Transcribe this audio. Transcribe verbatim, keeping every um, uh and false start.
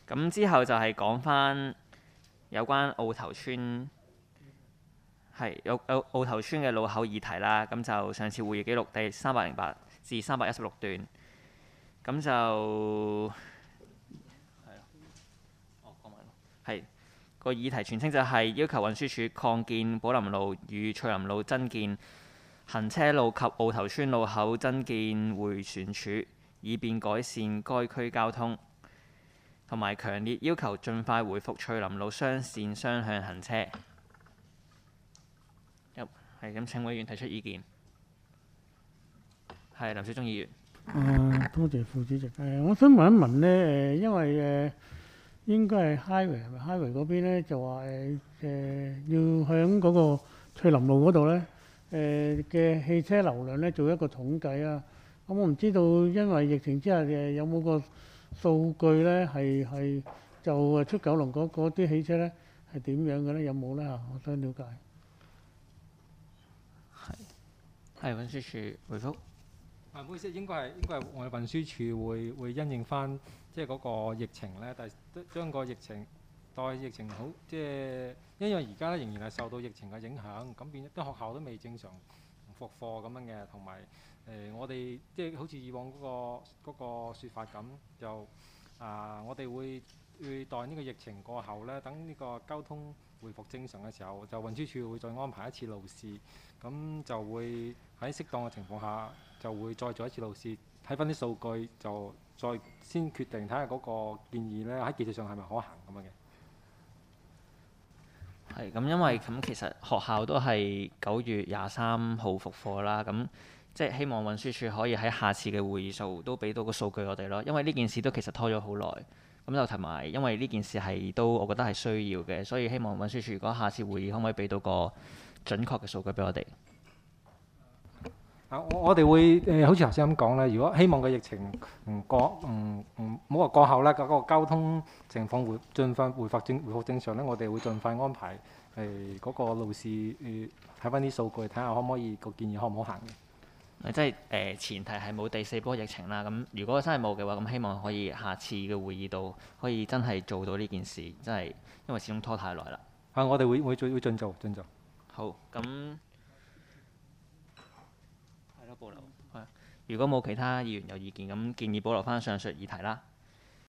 咁之後就係講翻有關澳頭村係有有澳頭村嘅路口議題啦。咁就上次會議記錄第三百零八至三百一十六段，咁就係咯，哦講埋咯，係個議題全稱就係要求運輸署擴建寶林路與翠林路增建行車路及澳頭村路口增建迴旋處，以便改善該區交通，同埋強烈要求盡快回復翠林路雙線雙向行車。係咁，請委員提出意見。係林小忠議員。 啊，多謝副主席。誒，我想問一問咧，誒，因為誒應該係 highway 係咪 highway 嗰邊咧，就話誒誒要響嗰個翠林路嗰度咧，誒嘅汽車流量咧做一個統計啊。咁我唔知道，因為疫情之下誒有冇個數據咧係係就誒出九龍嗰嗰啲汽車咧係點樣嘅咧？有冇咧嚇？我想了解。 係運輸署回覆。 啊，唔好意思，應該係應該係我哋運輸署會會因應翻即係嗰個疫情咧，但係將個疫情待疫情好，即係因為而家咧仍然係受到疫情嘅影響，咁變咗啲學校都未正常復課咁樣嘅，同埋誒我哋即係好似以往嗰個嗰個説法咁，就啊我哋會會待呢個疫情過後咧，等呢個交通恢復正常嘅時候，就運輸署會再安排一次路試，咁就會喺適當嘅情況下，就會再做一次路試，睇翻啲數據，就再先決定睇下嗰個建議咧喺技術上係咪可行咁樣嘅。 係咁，因為咁其實學校都係九月廿三號復課啦，咁即係希望運輸署可以喺下次嘅會議數都俾到個數據我哋咯，因為呢件事都其實拖咗好耐，咁就同埋因為呢件事係都我覺得係需要嘅，所以希望運輸署如果下次會議可唔可以俾到個準確嘅數據俾我哋？ 啊，我我哋會誒、呃，好似頭先咁講咧，如果希望個疫情唔過唔唔冇話過後咧，嗰、嗰個交通情況會盡快回復正回復正常咧，我哋會盡快安排誒嗰、呃嗰個路試誒睇翻啲數據，睇下可唔可以個建議可唔可行嘅。 即係誒、呃、前提係冇第四波疫情啦。咁如果真係冇嘅話，咁希望可以下次嘅會議度可以真係做到呢件事，真係因為始終拖太耐啦。 啊，我哋會會會會盡做盡做。 好，咁。保留。如果冇其他議員有意見，咁建議保留翻上述議題啦。